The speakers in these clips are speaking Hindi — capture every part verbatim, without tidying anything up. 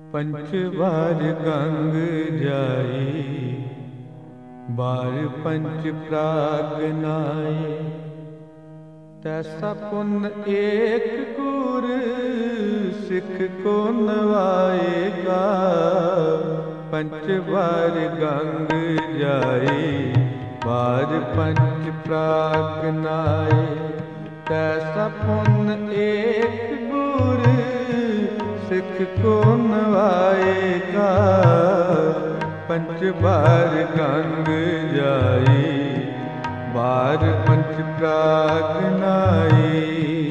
पंच बार गंग जाई, बार पंच प्राग नाए। तैसा पुन एक गुर सिख को नवाएगा। पंच बार गंग जाई, बार पंच प्राग नाए। तैसा पुन एक गुर सिख को नवाएगा। पंच बार गंग जाई, बार पंच प्राग नाई।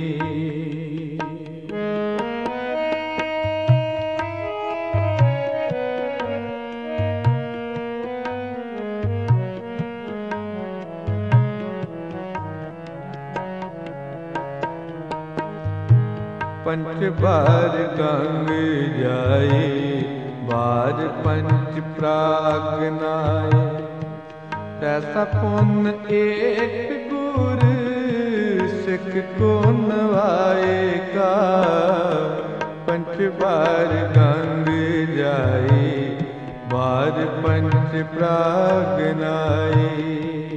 पंच बार गंग जाई, बार पंच प्राग नाए। तैसा पुन एक गुर सिख को नवाएगा। पंच बार गंग जाई, बार पंच प्राग नाई।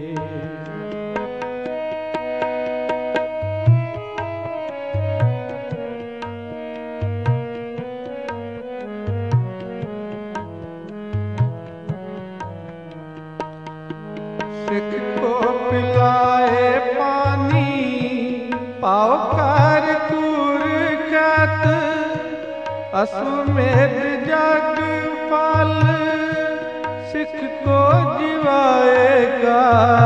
सिख को पिलाए पानी, पाओ कर तूर ख्यात। अश्वमेध जग फल, सिख को जिवाएगा।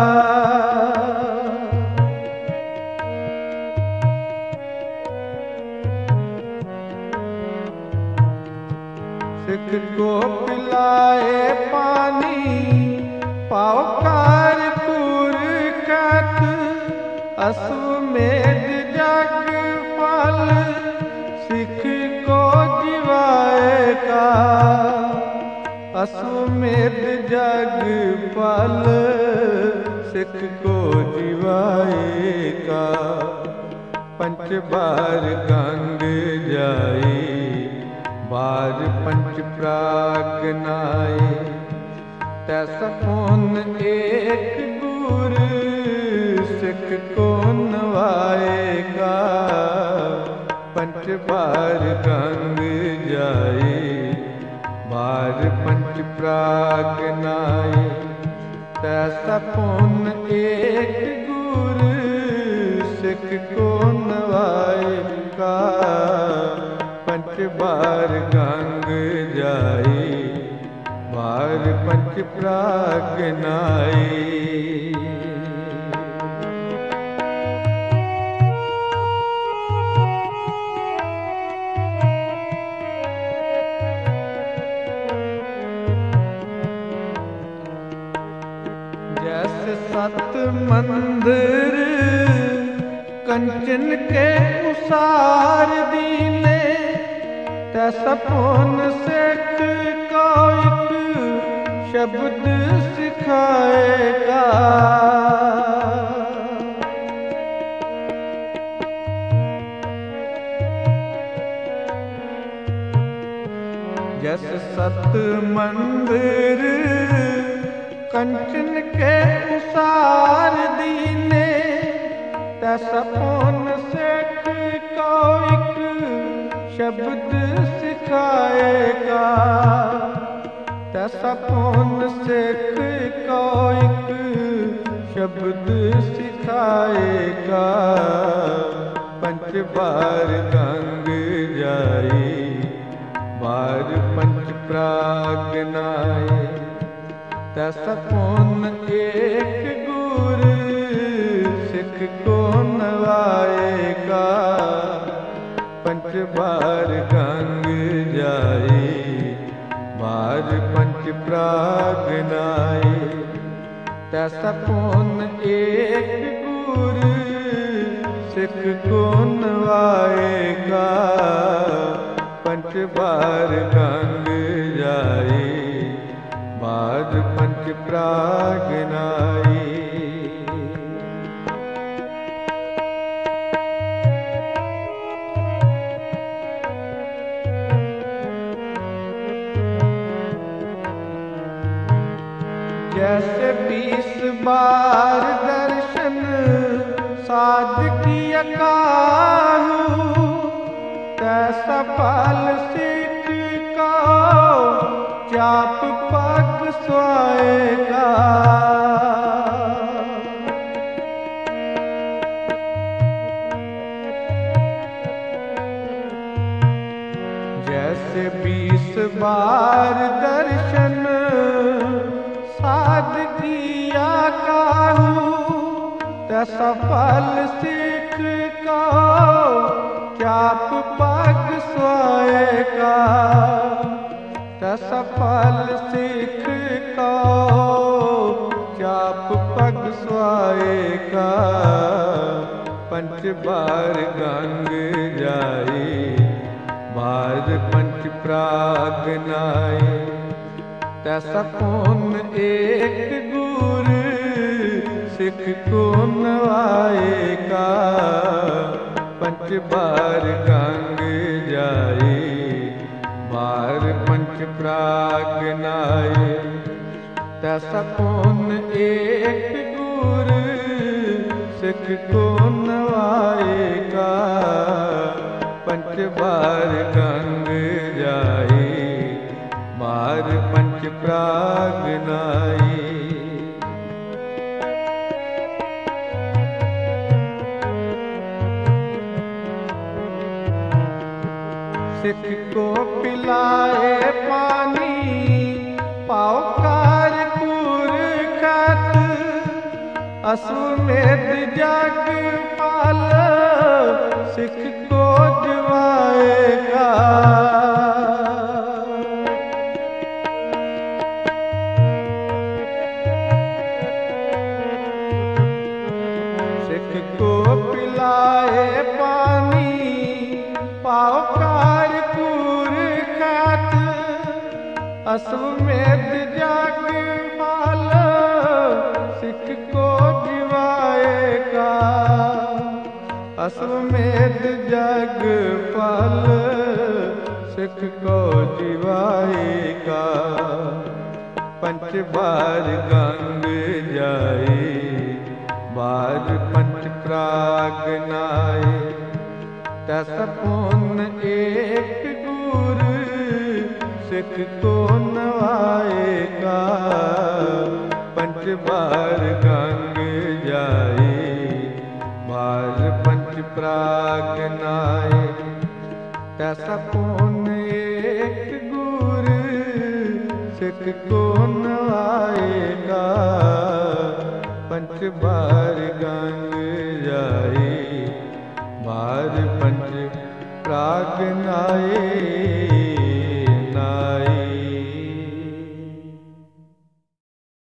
सिख को पिलाए पानी, पाओ कर तूर ख्यात। अश्वमेध जग फल, सिख को जिवाएगा। अश्वमेध जग फल, सिख को जिवाएगा। पंच बार गंग जाई, बार पंच प्राग नाए। तैसा पुन एक गुर सिख को नवाएगा। पंच बार गंग जाई, बार पंच प्राग नाए। तैसा पुन एक गुर सिख को नवाएगा। पंच बार गंग जाई, बार पंच प्राग नाई। जैसे सत मंदिर कंचन के उसार दीने। तैसा पुन सिख को एक शब्द सिखाएगा। जैसे सत मंदिर कंचन के उसार दीने। तैसा पुन सिख को एक शब्द सिखाएगा। तैसा पुन सिख को एक शब्द सिखाएगा। पंच बार गंग जाई, बार पंच प्राग नाए। तैसा पुन एक गुर सिख को नवाएगा। पंच बार गंग जाई, बार पंच प्राग नाए। तैसा पुन एक गुर सिख को नवाएगा। पंच बार गंग जाई, बार पंच प्राग नाई। जैसे बीस बार दर्शन साध किया काहू, तैसा फल सिख को चाप पग सोएगा। जैसे बीस बार दर्शन साध किया काहू, तैसा फल सिख को चाप पग सोएगा। तैसा फल सिख को चाप पग सोएगा। पंच बार गंग जाए बार पंच प्राग नाए, तैसा कौन एक गुर सिख को नवाएगा। पंच बार गंग जाए बार पंच प्राग नाए, तैसा कौन एक गुर सिख को नवाएगा। पंच बार गंग जाए बार पंच प्राग नाए। सिख को पिलाए पानी पाओ कार कुर खत, अश्वमेध जग पाल सिख को जवाएगा। सिख को पिलाए पानी पाओ कार कुर खत, अश्वमेध जग पाल सिख को जिवाएगा। अश्वमेध जग पाल सिख को जिवाएगा। पंच बार गंग जाए बार पंच प्राग नाए, तैसा कौन एक गुर सिख को नवाएगा। पंच बार गंग जाए बार पंच प्राग नाए, तैसा कौन एक गुर सिख को नवाएगा। पंच बार गंग जाए बार पंच प्राग नाए।